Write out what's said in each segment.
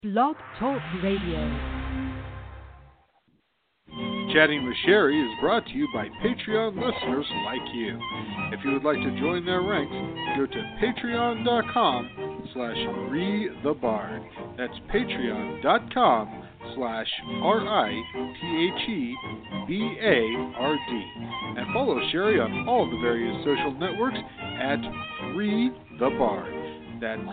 Blog Talk Radio. Chatting with Sherry is brought to you by Patreon listeners like you. If you would like to join their ranks, go to patreon.com/ReTheBard. That's patreon.com/RITHEBARD. And follow Sherry on all the various social networks at ReTheBard. That's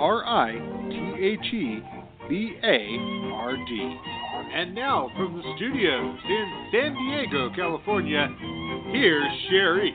RITHEBARD. And now from the studios in San Diego, California, here's Sherry.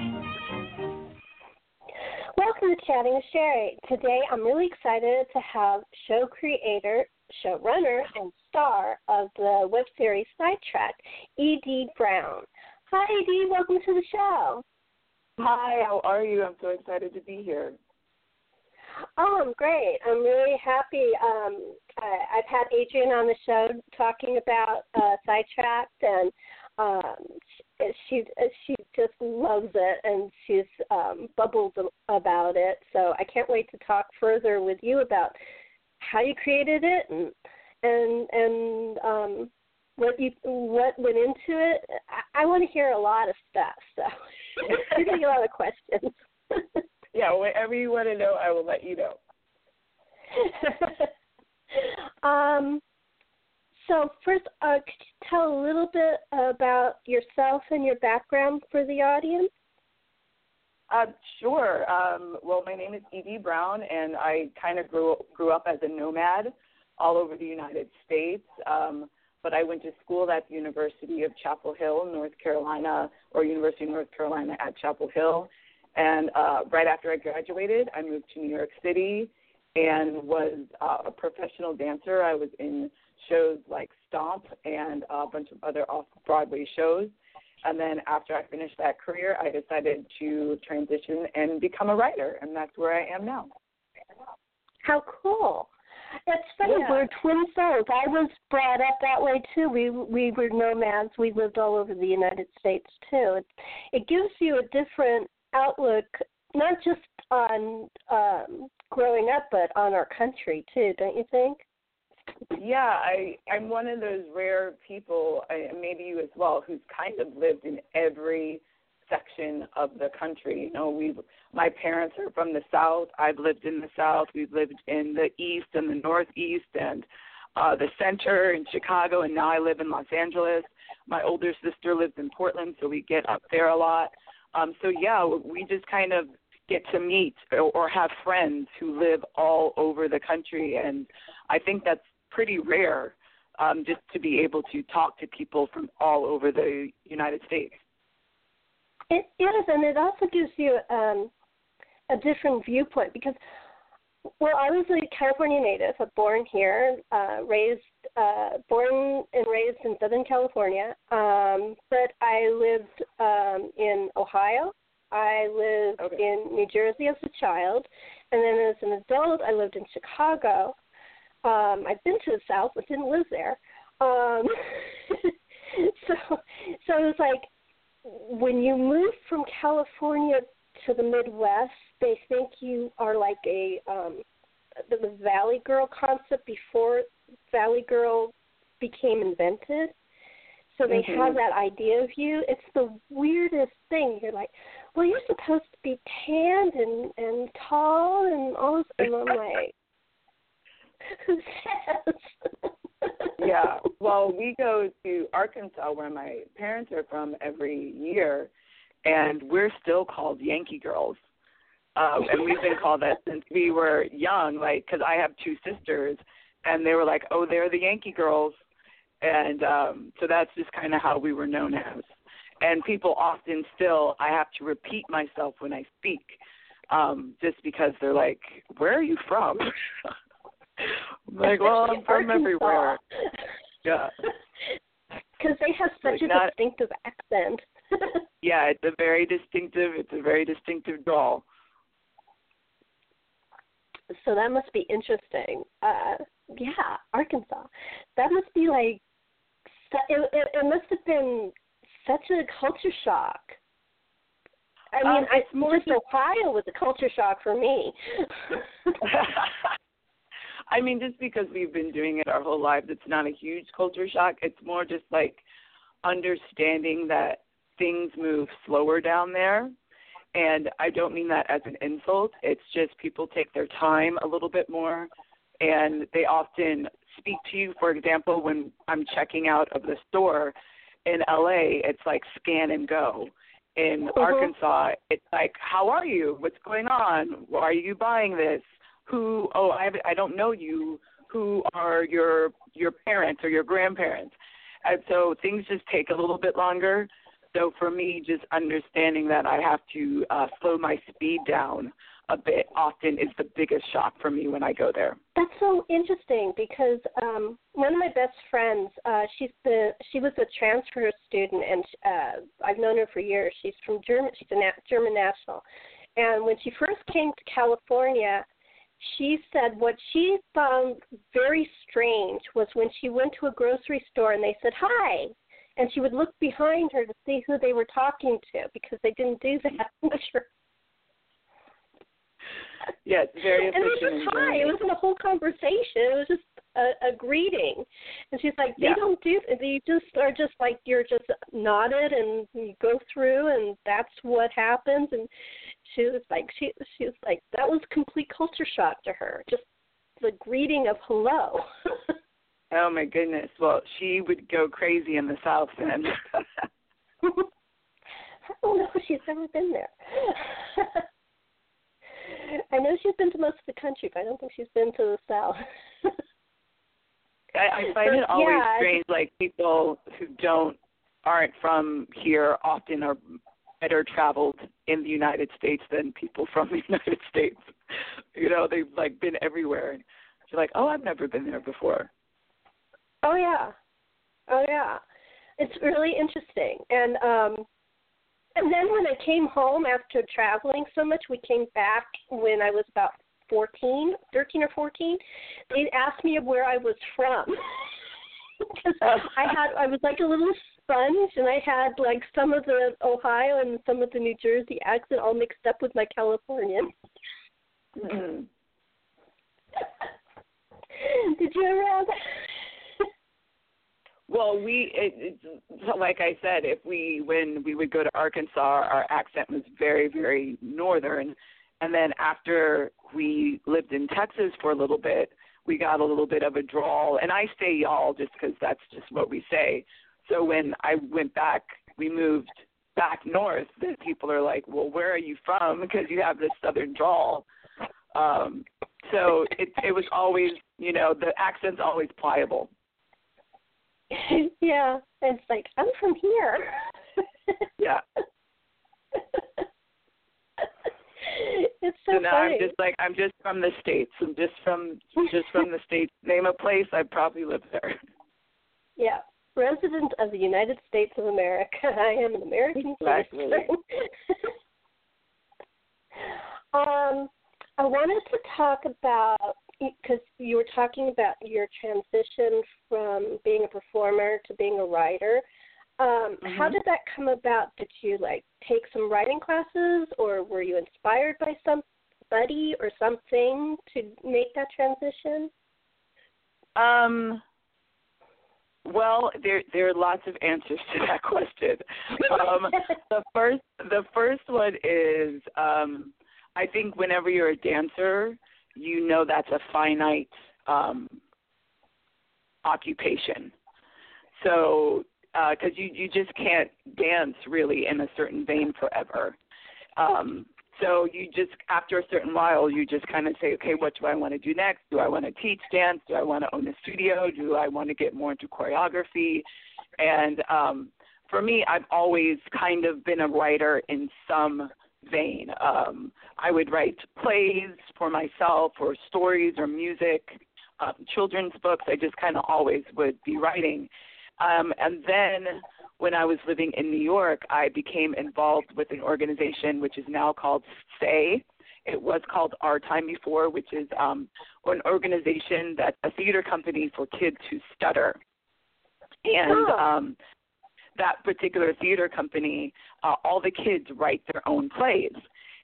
Welcome to Chatting with Sherry. Today I'm really excited to have show creator, showrunner, and star of the web series Sidetracked, E.D. Brown. Hi, E.D. Welcome to the show. Hi, how are you? I'm so excited to be here. Oh, I'm great. I'm really happy. I've had Adrienne on the show talking about Sidetracked, and she just loves it, and she's bubbled about it. So I can't wait to talk further with you about how you created it and what went into it. I want to hear a lot of stuff. So give me a lot of questions. Yeah, whatever you want to know, I will let you know. So first, could you tell a little bit about yourself and your background for the audience? Sure. Well, my name is E.D. Brown, and I kind of grew up as a nomad all over the United States. But I went to school at the University of Chapel Hill, North Carolina, or University of North Carolina at Chapel Hill. And right after I graduated, I moved to New York City and was a professional dancer. I was in shows like Stomp and a bunch of other off-Broadway shows. And then after I finished that career, I decided to transition and become a writer, and that's where I am now. How cool. It's funny, Yeah. We're twin souls. I was brought up that way, too. We were nomads. We lived all over the United States, too. It gives you a different outlook, not just on growing up, but on our country too, don't you think? Yeah, I'm one of those rare people, maybe you as well, who's kind of lived in every section of the country. You know, my parents are from the South. I've lived in the South. We've lived in the East and the Northeast and the Center in Chicago, and now I live in Los Angeles. My older sister lives in Portland, so we get up there a lot. So, yeah, we just kind of get to meet or have friends who live all over the country, and I think that's pretty rare, just to be able to talk to people from all over the United States. It is, and it also gives you a different viewpoint because, well, I was a California native, born here, born and raised in Southern California, but I lived in Ohio. I lived in New Jersey as a child, and then as an adult, I lived in Chicago. I've been to the South, but didn't live there. So it was like when you move from California to the Midwest, they think you are like the Valley Girl concept before Valley Girl became invented. So they have that idea of you. It's the weirdest thing. You're like, well, you're supposed to be tanned and tall and all this. And I'm like, who says? Yeah. Well, we go to Arkansas, where my parents are from, every year, and we're still called Yankee Girls. And we've been called that since we were young, like, because I have two sisters, and they were like, oh, they're the Yankee Girls. And so that's just kind of how we were known as. And people often still, I have to repeat myself when I speak, just because they're like, where are you from? I'm like, well, I'm from everywhere. Yeah. Because they have such a distinctive accent. Yeah, it's a very distinctive drawl. So that must be interesting. Yeah, Arkansas. That must be like, it must have been such a culture shock. I mean, Ohio was a culture shock for me. I mean, just because we've been doing it our whole lives, it's not a huge culture shock. It's more just like understanding that things move slower down there. And I don't mean that as an insult. It's just people take their time a little bit more, and they often speak to you. For example, when I'm checking out of the store in LA, it's like scan and go. In Arkansas, it's like, how are you? What's going on? Why are you buying this? Who? Oh, I don't know you. Who are your parents or your grandparents? And so things just take a little bit longer. So for me, just understanding that I have to slow my speed down a bit often is the biggest shock for me when I go there. That's so interesting because one of my best friends, she was a transfer student, and I've known her for years. She's from Germany. She's a German national. And when she first came to California, she said what she found very strange was when she went to a grocery store and they said, hi, and she would look behind her to see who they were talking to because they didn't do that. Yeah, it's very efficient. And it was just hi. It wasn't a whole conversation. It was just a greeting. And she's like, they don't do – they just are just like you're just nodded and you go through and that's what happens. And she was like that was complete culture shock to her, just the greeting of hello. Oh, my goodness. Well, she would go crazy in the South then. I don't know if she's ever been there. I know she's been to most of the country, but I don't think she's been to the South. I find it always strange, like people who aren't from here often are better traveled in the United States than people from the United States. You know, they've like been everywhere. You're like, oh, I've never been there before. Oh yeah. It's really interesting. And then when I came home after traveling so much, we came back when I was about 13 or 14. They asked me where I was from. Because I was like a little sponge, and I had like some of the Ohio and some of the New Jersey accent all mixed up with my Californian. Mm-hmm. Did you ever have that? Well, like I said, when we would go to Arkansas, our accent was very, very northern. And then after we lived in Texas for a little bit, we got a little bit of a drawl. And I say y'all just because that's just what we say. So when I went back, we moved back north, then people are like, well, where are you from? Because you have this southern drawl. So it was always, you know, the accent's always pliable. Yeah, it's like, I'm from here. Yeah. It's so now funny. I'm just from the States. I'm just from the States. Name a place, I'd probably live there. Yeah. Resident of the United States of America. I am an American citizen. I wanted to talk about, because you were talking about your transition from being a performer to being a writer. How did that come about? Did you take some writing classes, or were you inspired by somebody or something to make that transition? Well, there are lots of answers to that question. The first one is I think whenever you're a dancer, you know that's a finite occupation. So, because you just can't dance really in a certain vein forever. So you just, after a certain while, you just kind of say, okay, what do I want to do next? Do I want to teach dance? Do I want to own a studio? Do I want to get more into choreography? And for me, I've always kind of been a writer in some vein. I would write plays for myself, or stories, or music, children's books. I just kind of always would be writing. And then when I was living in New York, I became involved with an organization which is now called SAY. It was called Our Time Before, which is an organization that's a theater company for kids who stutter. And that particular theater company, all the kids write their own plays.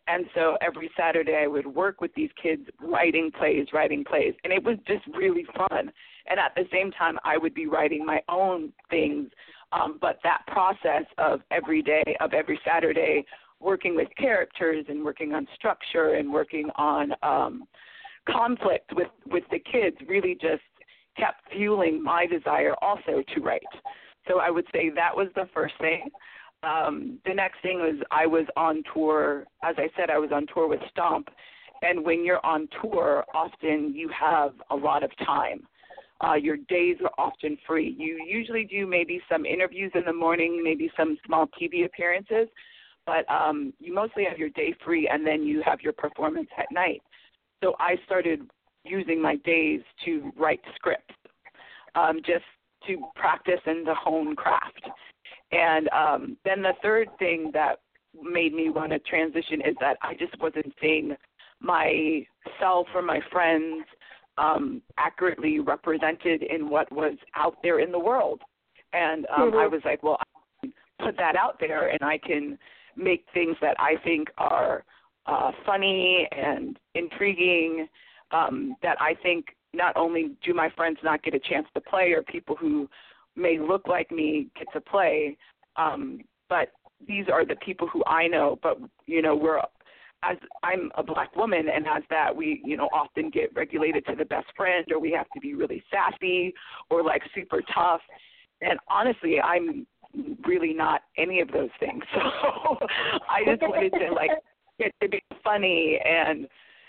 And so every Saturday I would work with these kids writing plays. And it was just really fun. And at the same time, I would be writing my own things. But that process of every Saturday, working with characters and working on structure and working on conflict with the kids really just kept fueling my desire also to write. So I would say that was the first thing. The next thing was I was on tour. As I said, I was on tour with Stomp. And when you're on tour, often you have a lot of time. Your days are often free. You usually do maybe some interviews in the morning, maybe some small TV appearances, but you mostly have your day free, and then you have your performance at night. So I started using my days to write scripts, just to practice and to hone craft. And then the third thing that made me want to transition is that I just wasn't seeing myself or my friends accurately represented in what was out there in the world. And I was like, well, I can put that out there and I can make things that I think are funny and intriguing, that I think not only do my friends not get a chance to play, or people who may look like me get to play, but these are the people who I know. But, as I'm a Black woman, and as that, we, often get regulated to the best friend, or we have to be really sassy or like super tough. And honestly, I'm really not any of those things. So I just wanted to get to be funny and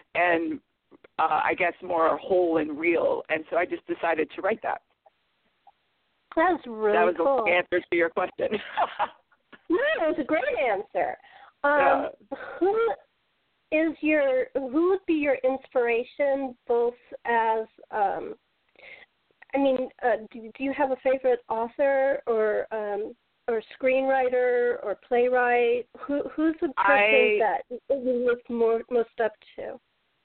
I guess more whole and real. And so I just decided to write that. That's really That was cool. the answer to your question. No, it was a great answer. Who would be your inspiration, both as, do you have a favorite author or screenwriter or playwright? Who's the person that you look most up to?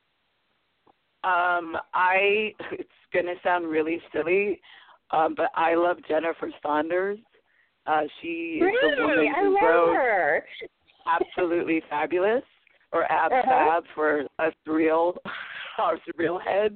It's going to sound really silly, but I love Jennifer Saunders. She is the woman who wrote her. Absolutely Fabulous, or AbFab for us real heads.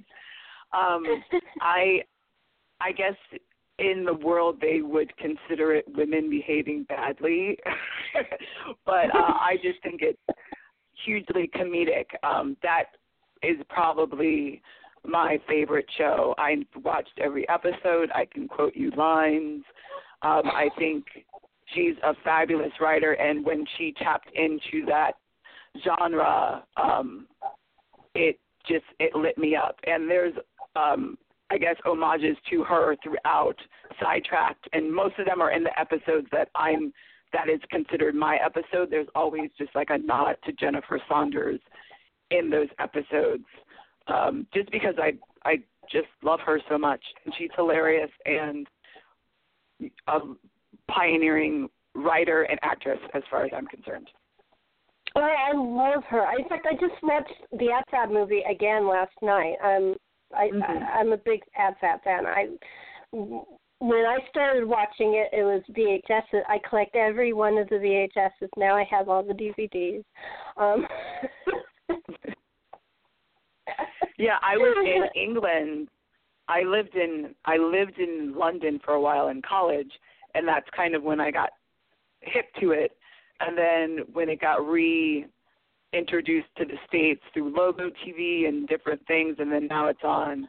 I guess in the world they would consider it women behaving badly, but I just think it's hugely comedic. That is probably my favorite show. I watched every episode. I can quote you lines. I think she's a fabulous writer, and when she tapped into that genre, it lit me up. And there's, I guess, homages to her throughout Sidetracked, and most of them are in the episodes that is considered my episode. There's always just like a nod to Jennifer Saunders in those episodes, just because I just love her so much, and she's hilarious and a pioneering writer and actress as far as I'm concerned. Oh, I love her. In fact, I just watched the AbFab movie again last night. I'm a big AbFab fan. When I started watching it, it was VHS. I collect every one of the VHSs. Now I have all the DVDs. Yeah, I was in England. I lived in London for a while in college, and that's kind of when I got hip to it. And then when it got reintroduced to the States through Logo TV and different things, and then now it's on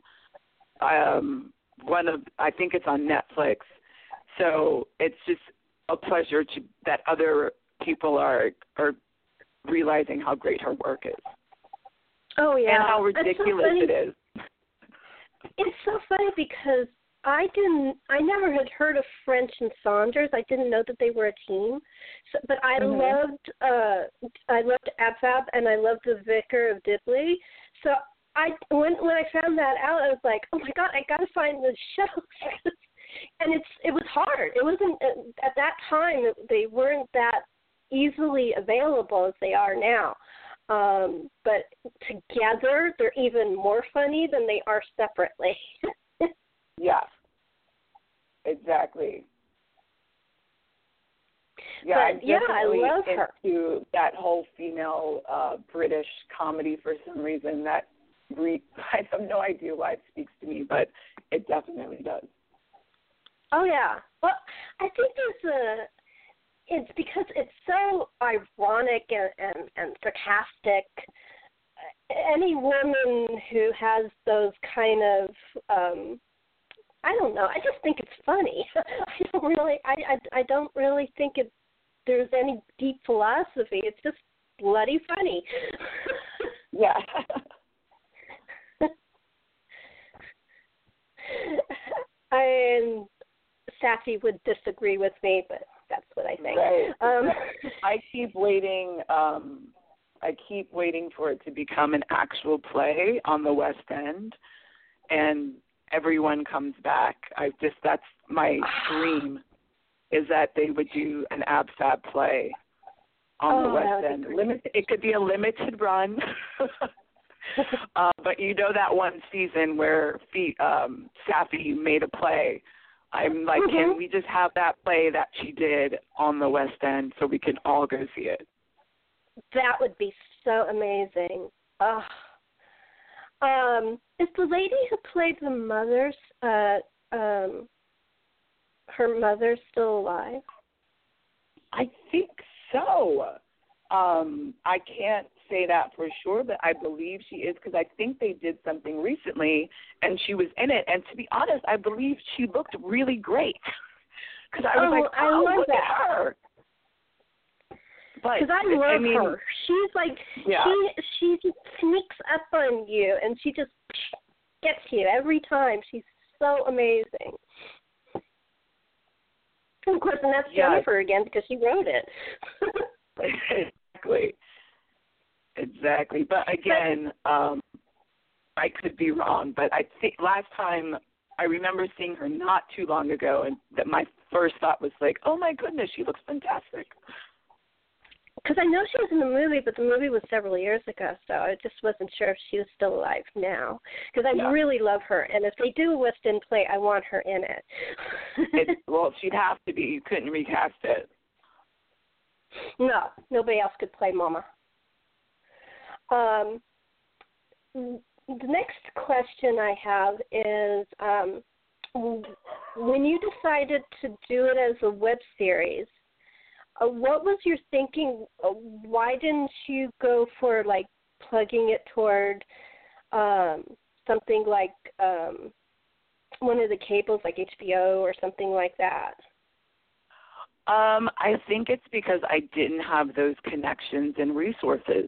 I think it's on Netflix. So it's just a pleasure that other people are realizing how great her work is. Oh yeah, and how ridiculous it is. It's so funny because I never had heard of French and Saunders. I didn't know that they were a team. So, but I loved AbFab, and I loved The Vicar of Dibley. So when I found that out, I was like, oh my God, I got to find the show. And it was hard. It wasn't at that time. They weren't that easily available as they are now. But together, they're even more funny than they are separately. Yeah, exactly. Yeah, but I'm definitely I love her. into that whole female British comedy for some reason. I have no idea why it speaks to me, but it definitely does. Oh yeah. Well, I think it's because it's so ironic and sarcastic. Any woman who has those kind of I don't know. I just think it's funny. I don't really think there's any deep philosophy. It's just bloody funny. Yeah. And Safi would disagree with me, but that's what I think. Right. I keep waiting. I keep waiting for it to become an actual play on the West End, and everyone comes back. That's my dream, is that they would do an ab-fab play on the West End. It could be a limited run, but you know that one season where Safi made a play. I'm like, can we just have that play that she did on the West End so we can all go see it? That would be so amazing. Is the lady who played the mother, her mother still alive? I think so. I can't say that for sure, but I believe she is, because I think they did something recently and she was in it. And to be honest, I believe she looked really great. Because I was like, look at her. Because I love her. She's like, she just sneaks up on you, and she just gets you every time. She's so amazing. And of course, and that's Jennifer again, because she wrote it. Exactly. But again, I could be wrong, but I think last time I remember seeing her not too long ago, and that my first thought was like, oh my goodness, she looks fantastic. Because I know she was in the movie, but the movie was several years ago, so I just wasn't sure if she was still alive now. Because I really love her, and if they do a West End play, I want her in it. Well, she'd have to be. You couldn't recast it. No, nobody else could play Mama. The next question I have is, when you decided to do it as a web series, what was your thinking? Why didn't you go for, like, plugging it toward something like one of the cables, like HBO or something like that? I think it's because I didn't have those connections and resources.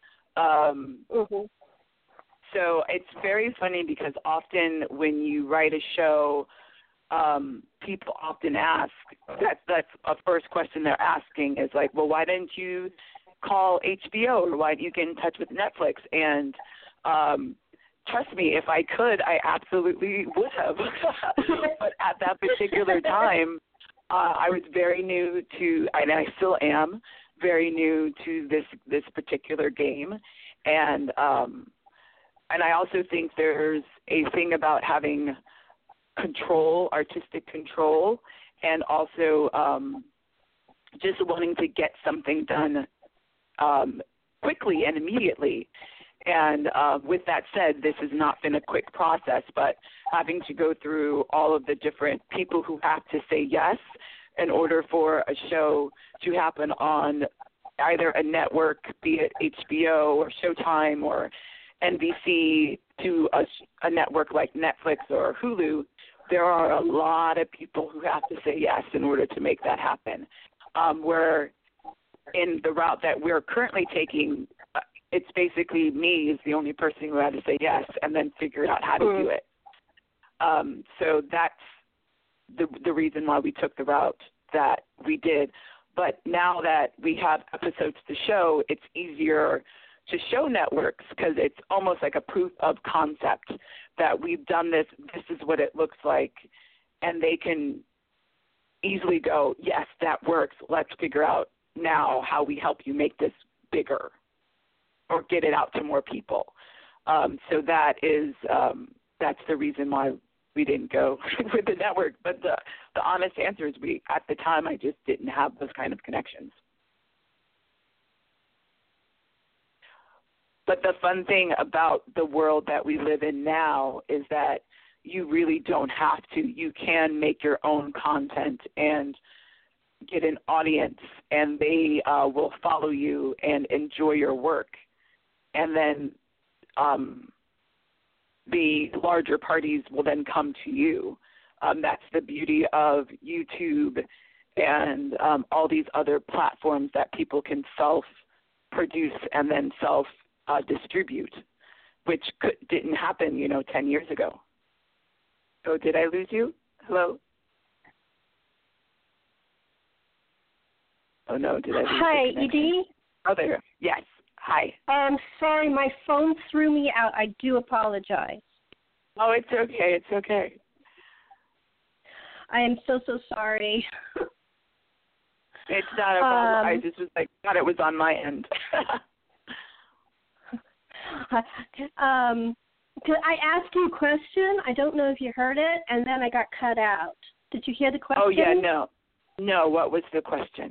So it's very funny because often when you write a show, people often ask, that's a first question they're asking is like, well, why didn't you call HBO, or why didn't you get in touch with Netflix? And trust me, if I could, I absolutely would have. But at that particular time, I was very new to, and I still am very new to this particular game. And I also think there's a thing about having control, artistic control, and also just wanting to get something done quickly and immediately. And with that said, this has not been a quick process, but having to go through all of the different people who have to say yes in order for a show to happen on either a network, be it HBO or Showtime or NBC, to a network like Netflix or Hulu, there are a lot of people who have to say yes in order to make that happen. Where in the route that we're currently taking, it's basically me is the only person who had to say yes and then figure out how to do it. So that's the reason why we took the route that we did. But now that we have episodes to show, it's easier to show networks because it's almost like a proof of concept that we've done this, this is what it looks like, and they can easily go, yes, that works. Let's figure out now how we help you make this bigger or get it out to more people. So that is that's the reason why we didn't go with the network. But the honest answer is at the time, I just didn't have those kind of connections. But the fun thing about the world that we live in now is that you really don't have to. You can make your own content and get an audience, and they will follow you and enjoy your work. And then the larger parties will then come to you. That's the beauty of YouTube and all these other platforms that people can self-produce and then self-distribute, which didn't happen, 10 years ago. Oh, did I lose you? Hello? Oh, no, did I lose you? Hi, Edie. Oh, there. Yes. Hi. Sorry, my phone threw me out. I do apologize. Oh, it's okay. It's okay. I am so sorry. It's not a problem. I just was thought it was on my end. I asked you a question. I don't know if you heard it, and then I got cut out. Did you hear the question? Oh, yeah, no. No, what was the question?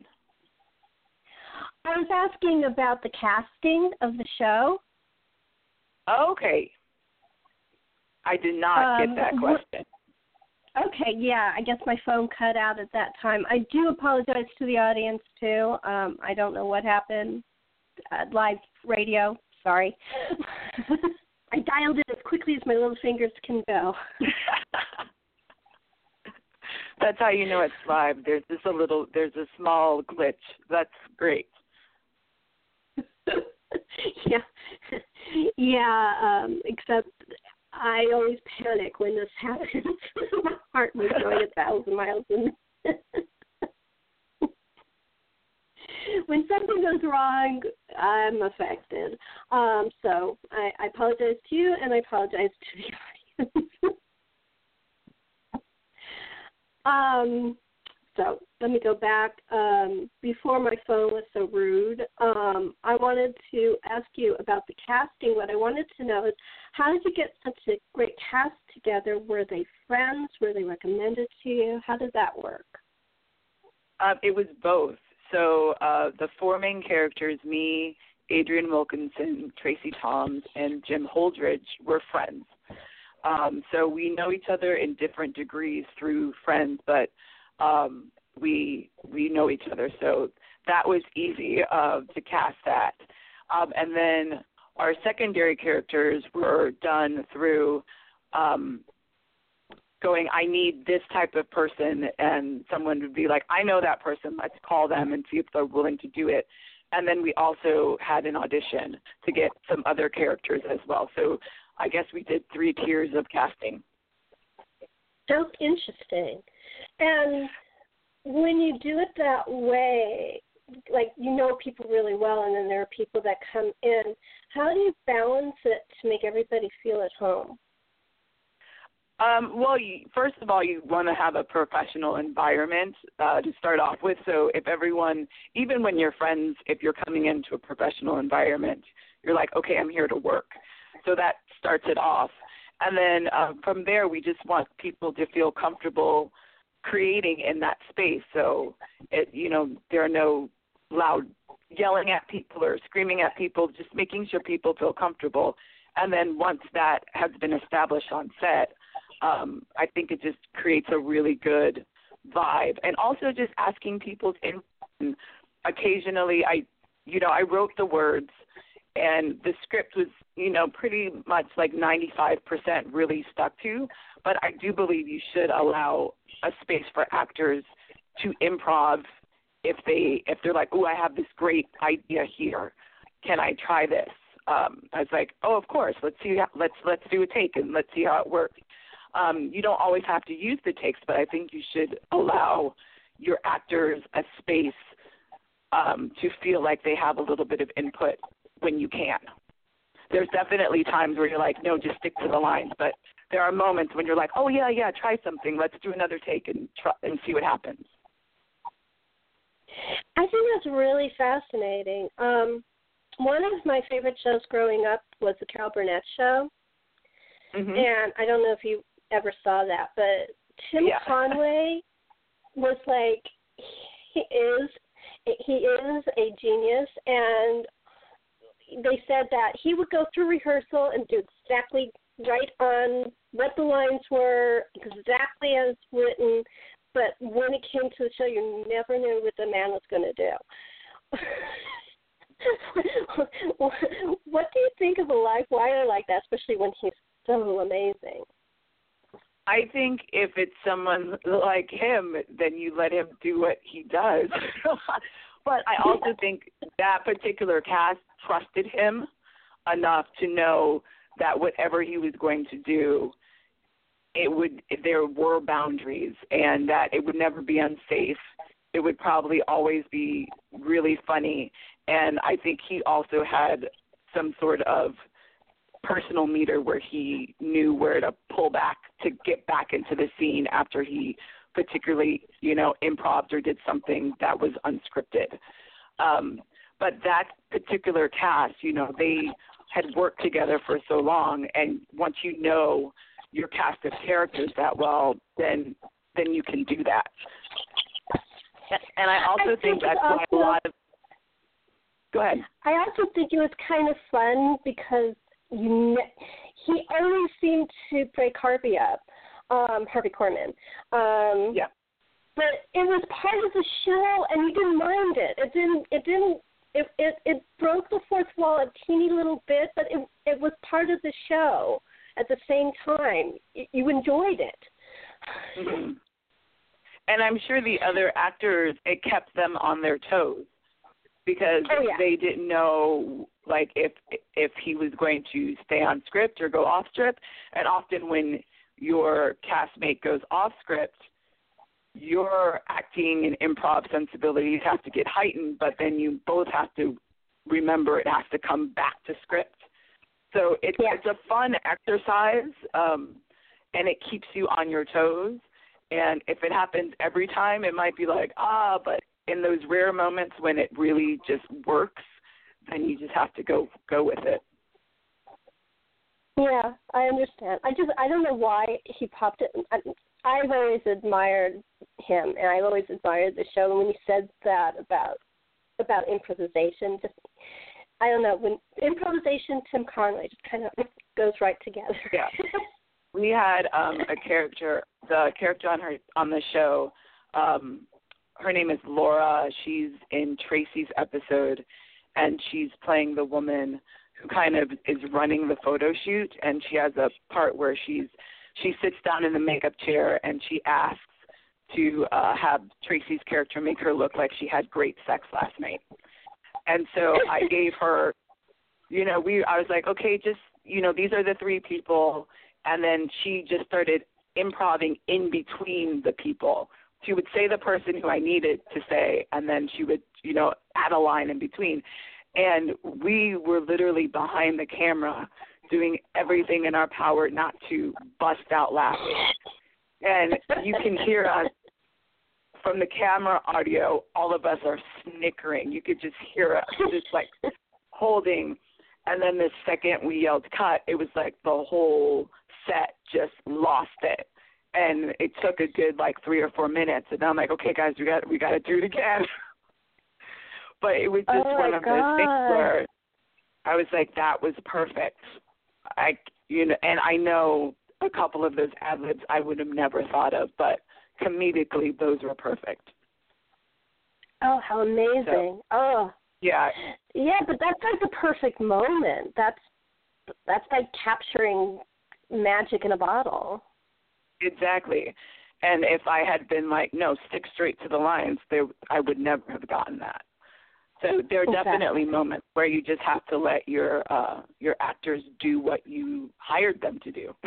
I was asking about the casting of the show. Okay. I did not get that question. Okay, yeah, I guess my phone cut out at that time. I do apologize to the audience, too. I don't know what happened. Live radio, sorry. I dialed it as quickly as my little fingers can go. That's how you know it's live. There's a small glitch. That's great. Yeah, except I always panic when this happens. My heart was going 1,000 miles an hour. When something goes wrong, I'm affected. So I apologize to you, and I apologize to the audience. So let me go back. Before my phone was so rude, I wanted to ask you about the casting. What I wanted to know is, how did you get such a great cast together? Were they friends? Were they recommended to you? How did that work? It was both. So the four main characters, me, Adrienne Wilkinson, Tracy Toms, and Jim Holdridge, were friends. So we know each other in different degrees through friends, but we know each other. So that was easy to cast that. And then our secondary characters were done through going, I need this type of person, and someone would be like, I know that person, let's call them and see if they're willing to do it. And then we also had an audition to get some other characters as well. So I guess we did 3 tiers of casting. So interesting. And when you do it that way, like, people really well, and then there are people that come in, how do you balance it to make everybody feel at home? Well, first of all, you want to have a professional environment to start off with. So if everyone, even when you're friends, if you're coming into a professional environment, you're like, okay, I'm here to work. So that starts it off. And then from there, we just want people to feel comfortable creating in that space. So, there are no loud yelling at people or screaming at people, just making sure people feel comfortable. And then once that has been established on set, I think it just creates a really good vibe. And also just asking people's input. Occasionally, I wrote the words, and the script was, pretty much like 95% really stuck to. But I do believe you should allow a space for actors to improv if they're like, oh, I have this great idea here. Can I try this? I was like, oh, of course. Let's see. Let's do a take and let's see how it works. You don't always have to use the takes, but I think you should allow your actors a space to feel like they have a little bit of input when you can. There's definitely times where you're like, no, just stick to the lines. But there are moments when you're like, oh, yeah, try something. Let's do another take and try and see what happens. I think that's really fascinating. One of my favorite shows growing up was the Carol Burnett Show. Mm-hmm. And I don't know if you ever saw that, but Tim Conway was like, he is a genius, and they said that he would go through rehearsal and do exactly right on what the lines were, exactly as written, but when it came to the show, you never knew what the man was going to do. What do you think of a live wire like that, especially when he's so amazing? I think if it's someone like him, then you let him do what he does. But I also think that particular cast trusted him enough to know that whatever he was going to do, there were boundaries, and that it would never be unsafe. It would probably always be really funny. And I think he also had some sort of personal meter where he knew where to pull back to get back into the scene after he particularly, improv'd or did something that was unscripted. But that particular cast, they had worked together for so long, and once you know your cast of characters that well, then you can do that. And I also think that's why a lot of... Go ahead. I also think it was kind of fun because he always seemed to break Harvey up, Harvey Korman. Yeah. But it was part of the show, and you didn't mind it. It broke the fourth wall a teeny little bit, but it was part of the show at the same time. You enjoyed it. Mm-hmm. And I'm sure the other actors, it kept them on their toes because they didn't know, like, if he was going to stay on script or go off script. And often when your castmate goes off script, your acting and improv sensibilities have to get heightened, but then you both have to remember it has to come back to script. So it's a fun exercise, and it keeps you on your toes. And if it happens every time, it might be like, but in those rare moments when it really just works, then you just have to go with it. Yeah, I understand. I don't know why he popped it. I've always admired him, and I've always admired the show. And when he said that about improvisation, I don't know, when improvisation, Tim Conway just kind of goes right together. Yeah. We had the character on the show, her name is Laura. She's in Tracy's episode, and she's playing the woman who kind of is running the photo shoot, and she has a part where she sits down in the makeup chair and she asks to have Tracy's character make her look like she had great sex last night. And so I gave her, I was like, okay, just, these are the three people. And then she just started improvising in between the people. She would say the person who I needed to say, and then she would, add a line in between. And we were literally behind the camera doing everything in our power not to bust out laughing. And you can hear us from the camera audio, all of us are snickering. You could just hear us just like holding. And then the second we yelled cut, it was like the whole set just lost it. And it took a good 3 or 4 minutes. And I'm like, okay, guys, we got to do it again. But it was just one of those things where I was like, that was perfect. And I know a couple of those ad-libs I would have never thought of, but comedically, those were perfect. Oh, how amazing. So, yeah. Yeah, but that's like the perfect moment. That's like capturing magic in a bottle. Exactly. And if I had been no, stick straight to the lines, I would never have gotten that. So there are definitely moments where you just have to let your actors do what you hired them to do.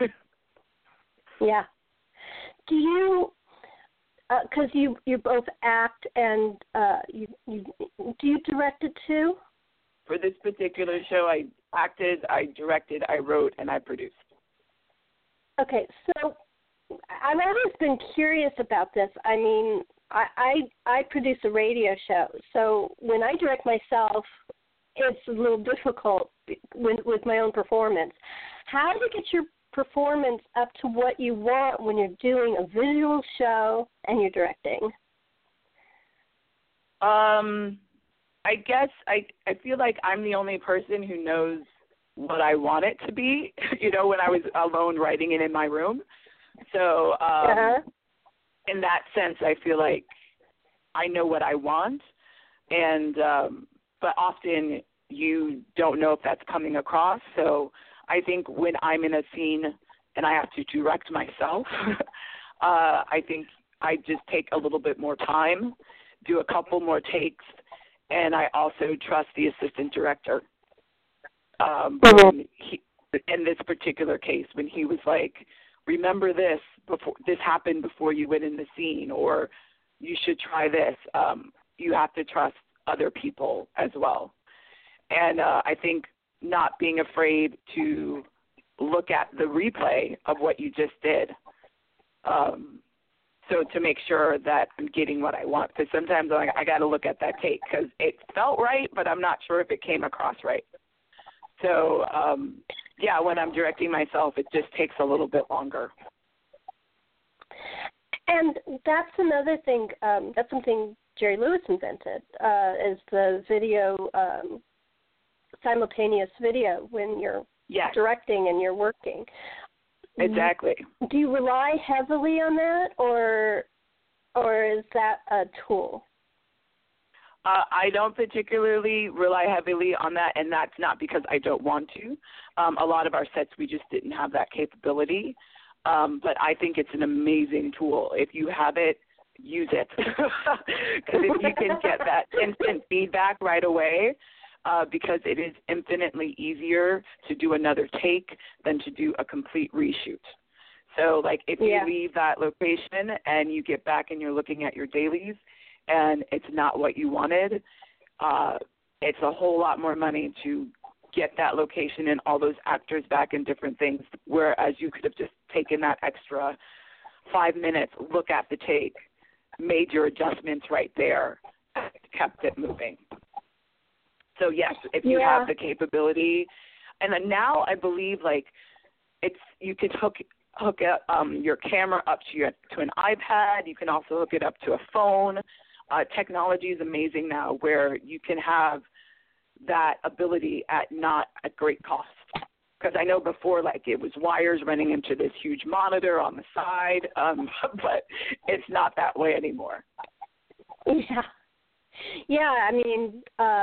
Yeah. Do you, because you both act and do you direct it too? For this particular show, I acted, I directed, I wrote, and I produced. Okay, so I've always been curious about this. I mean, I produce a radio show, so when I direct myself, it's a little difficult with my own performance. How do you get your performance up to what you want when you're doing a visual show and you're directing? I guess I feel like I'm the only person who knows what I want it to be, when I was alone writing it in my room. So in that sense, I feel like I know what I want. And but often you don't know if that's coming across. So I think when I'm in a scene and I have to direct myself, I think I just take a little bit more time, do a couple more takes, and I also trust the assistant director. In this particular case, when he was like, remember this, this happened before you went in the scene, or you should try this, you have to trust other people as well. And I think not being afraid to look at the replay of what you just did, so to make sure that I'm getting what I want. Because sometimes I got to look at that take because it felt right, but I'm not sure if it came across right. So, when I'm directing myself, it just takes a little bit longer. And that's another thing, that's something Jerry Lewis invented, is the video, simultaneous video when you're directing and you're working. Exactly. Do you rely heavily on that, or is that a tool? I don't particularly rely heavily on that, and that's not because I don't want to. A lot of our sets, we just didn't have that capability. But I think it's an amazing tool. If you have it, use it. Because if you can get that instant feedback right away, because it is infinitely easier to do another take than to do a complete reshoot. So, if you leave that location and you get back and you're looking at your dailies and it's not what you wanted, it's a whole lot more money to get that location and all those actors back in different things, whereas you could have just taken that extra 5 minutes, look at the take, made your adjustments right there, and kept it moving. So, yes, if you have the capability. And then now I believe, you could hook your camera up to an iPad. You can also hook it up to a phone. Technology is amazing now where you can have that ability at not a great cost. Because I know before, it was wires running into this huge monitor on the side, but it's not that way anymore. Yeah. Yeah, I mean,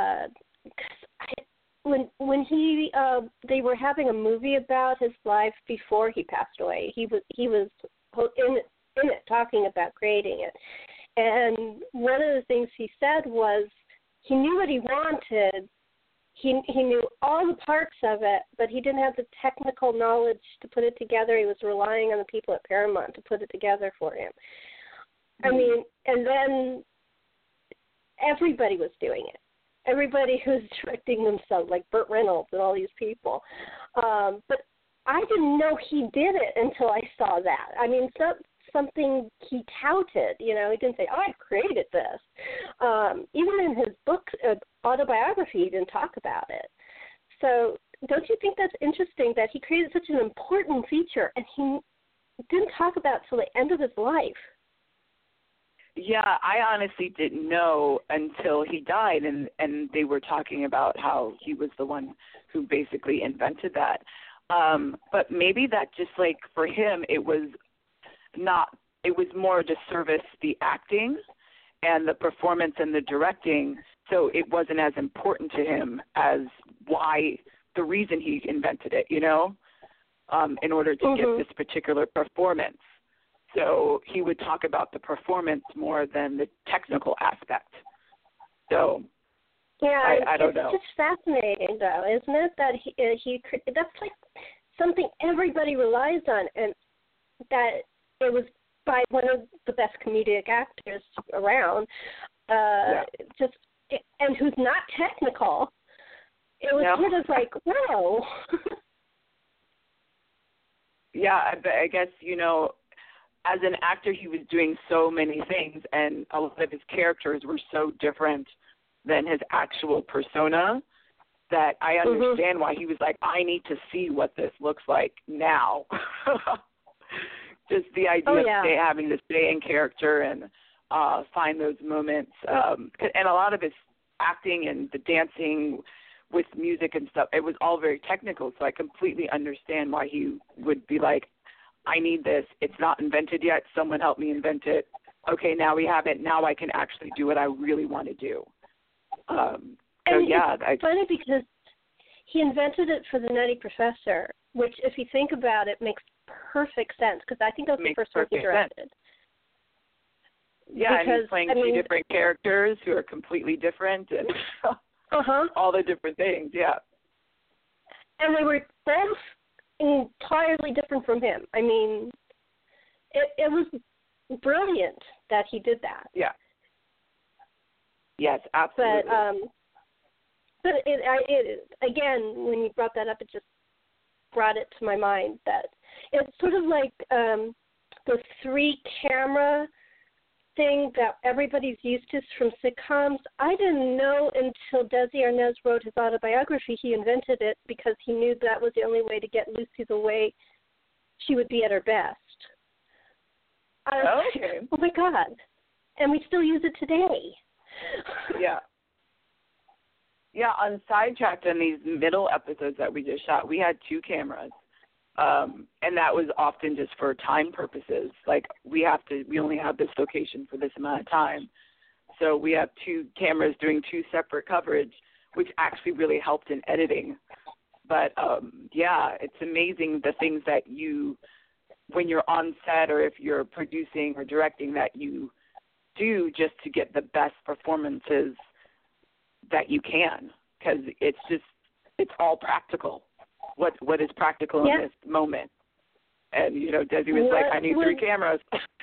when he they were having a movie about his life before he passed away. He was in it talking about creating it, and one of the things he said was he knew what he wanted. He knew all the parts of it, but he didn't have the technical knowledge to put it together. He was relying on the people at Paramount to put it together for him. Mm-hmm. I mean, and then everybody was doing it. Everybody who's directing themselves, like Burt Reynolds and all these people. But I didn't know he did it until I saw that. I mean, something he touted, he didn't say, I created this. Even in his book, autobiography, he didn't talk about it. So don't you think that's interesting that he created such an important feature and he didn't talk about it till the end of his life? Yeah, I honestly didn't know until he died, and they were talking about how he was the one who basically invented that. But maybe that just for him, it was more to service the acting and the performance and the directing, so it wasn't as important to him as the reason he invented it, in order to get this particular performance. So he would talk about the performance more than the technical aspect. So I don't know. It's just fascinating, though, isn't it? That he that's something everybody relies on, and that it was by one of the best comedic actors around. And who's not technical. It was sort of whoa. Yeah, I guess as an actor, he was doing so many things, and a lot of his characters were so different than his actual persona. that I understand why he was like, I need to see what this looks like now. Just the idea of having to stay in character and find those moments. And a lot of his acting and the dancing with music and stuff, it was all very technical, so I completely understand why he would be like, I need this. It's not invented yet. Someone help me invent it. Okay, now we have it. Now I can actually do what I really want to do. It's funny because he invented it for the Nutty Professor, which, if you think about it, makes perfect sense, because I think that was the first one he directed. Yeah, and he's playing two different characters who are completely different, and all the different things, And they were both entirely different from him. I mean, it was brilliant that he did that. Yeah. Yes, absolutely. But it again, when you brought that up, it just brought it to my mind that it's sort of like the 3-camera thing that everybody's used to from sitcoms. I didn't know until Desi Arnaz wrote his autobiography he invented it, because he knew that was the only way to get Lucy the way she would be at her best. I was like, oh my God. And we still use it today. Yeah. Yeah, on Sidetracked, in these middle episodes that we just shot, we had 2 cameras. And that was often just for time purposes. Like, we only have this location for this amount of time. So we have 2 cameras doing 2 separate coverage, which actually really helped in editing. But, it's amazing the things that when you're on set or if you're producing or directing, that you do just to get the best performances that you can, because it's all practical. What is practical in this moment? And, Desi was like, I need 3 cameras.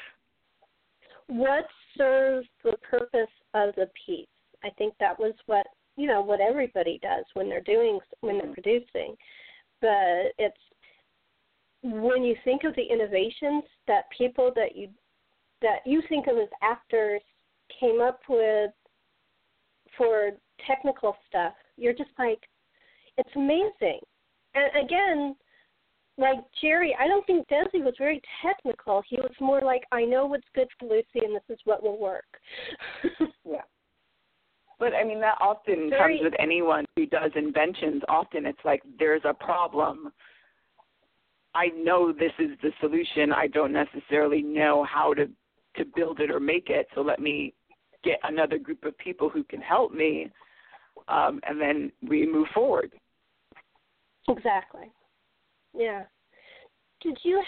What serves the purpose of the piece? I think that was what everybody does when they're producing. But it's when you think of the innovations that people that you think of as actors came up with for technical stuff, you're just like, it's amazing. And again, like Jerry, I don't think Desi was very technical. He was more like, I know what's good for Lucy, and this is what will work. Yeah. But, I mean, that often comes with anyone who does inventions. Often it's like, there's a problem. I know this is the solution. I don't necessarily know how to build it or make it, so let me get another group of people who can help me, and then we move forward. Exactly. Yeah. Do you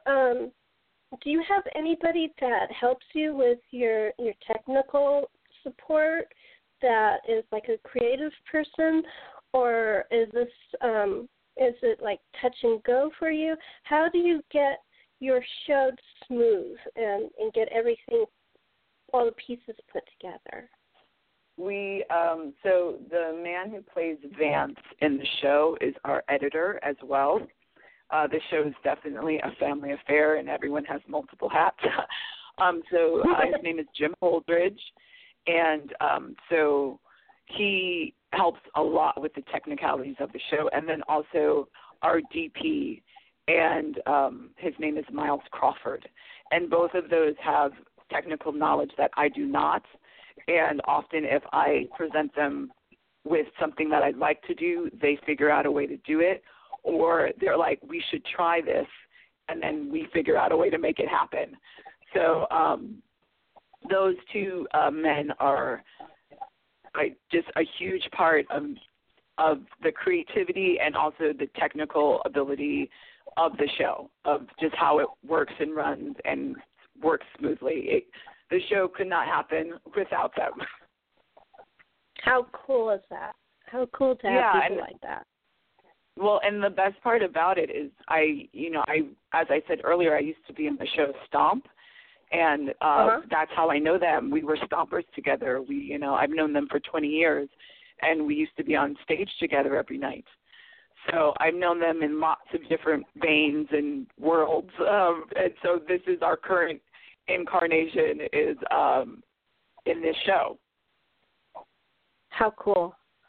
have anybody that helps you with your technical support that is like a creative person, or is this is it like touch and go for you? How do you get your show smooth and get everything, all the pieces put together? We so the man who plays Vance in the show is our editor as well. The show is definitely a family affair, and everyone has multiple hats. His name is Jim Holdridge, and so he helps a lot with the technicalities of the show. And then also our DP, and his name is Miles Crawford. And both of those have technical knowledge that I do not. And often if I present them with something that I'd like to do, they figure out a way to do it. Or they're like, we should try this, and then we figure out a way to make it happen. So those 2 men are just a huge part of the creativity and also the technical ability of the show, of just how it works and runs and works smoothly. The show could not happen without them. How cool is that? How cool to have people like that. Well, and the best part about it is I as I said earlier, I used to be in the show Stomp, and that's how I know them. We were stompers together. I've known them for 20 years, and we used to be on stage together every night. So I've known them in lots of different veins and worlds, and so this is our current incarnation is in this show. How cool.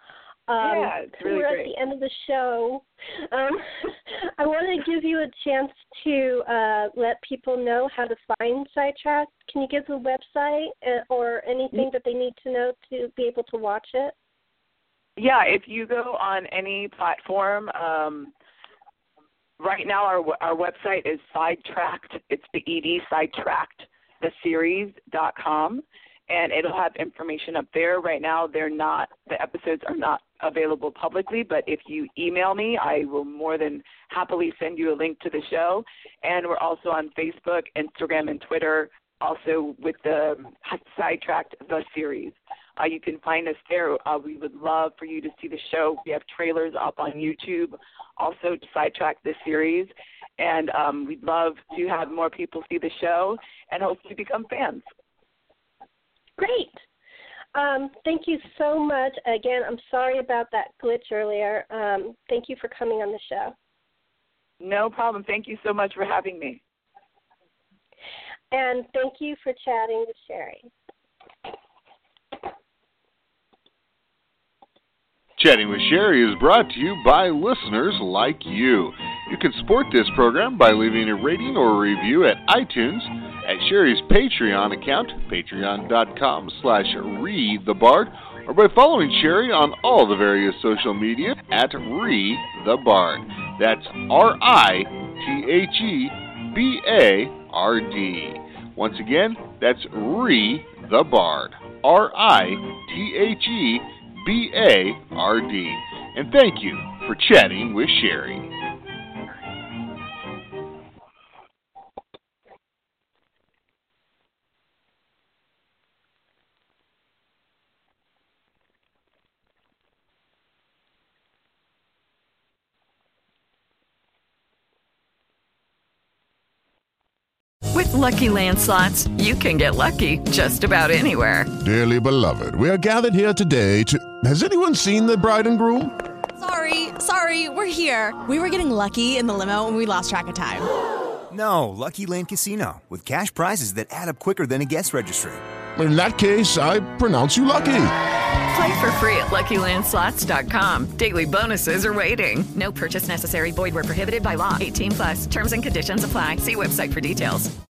It's really we're great. at the end of the show. I want to give you a chance to let people know how to find Sidetracked. Can you give the website or anything that they need to know to be able to watch it? Yeah, if you go on any platform, right now our website is Sidetracked. It's the ED, Sidetracked, theseries.com, and it'll have information up there. Right now, the episodes are not available publicly, but if you email me, I will more than happily send you a link to the show. And we're also on Facebook, Instagram, and Twitter, also with the Sidetracked, the series. You can find us there. We would love for you to see the show. We have trailers up on YouTube, also to Sidetrack this series. And we'd love to have more people see the show and hopefully become fans. Great. Thank you so much. Again, I'm sorry about that glitch earlier. Thank you for coming on the show. No problem. Thank you so much for having me. And thank you for chatting with Sherry. Chatting with Sherry is brought to you by listeners like you. You can support this program by leaving a rating or a review at iTunes, at Sherry's Patreon account, patreon.com/ReTheBard, or by following Sherry on all the various social media at ReTheBard. That's RiTheBard. Once again, that's ReTheBard. RiTheBard. And thank you for chatting with Sherry. With Lucky Land Slots, you can get lucky just about anywhere. Dearly beloved, we are gathered here today to... Has anyone seen the bride and groom? Sorry, we're here. We were getting lucky in the limo and we lost track of time. No, Lucky Land Casino, with cash prizes that add up quicker than a guest registry. In that case, I pronounce you lucky. Play for free at LuckyLandSlots.com. Daily bonuses are waiting. No purchase necessary. Void where prohibited by law. 18+. Terms and conditions apply. See website for details.